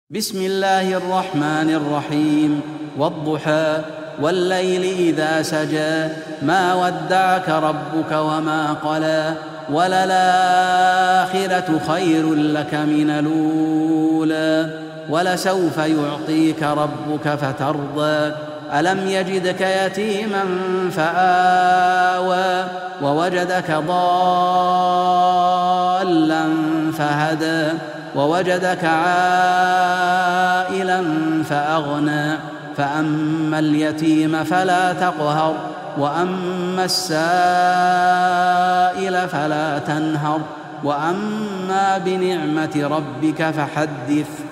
بسم الله الرحمن الرحيم. والضحى والليل إذا سجى ما ودعك ربك وما قلى وللآخرة خير لك من الأولى ولسوف يعطيك ربك فترضى ألم يجدك يتيما فآوى ووجدك ضالا فهدى ووجدك عائلا فأغنى فأما اليتيم فلا تقهر وأما السائل فلا تنهر وأما بنعمة ربك فحدث.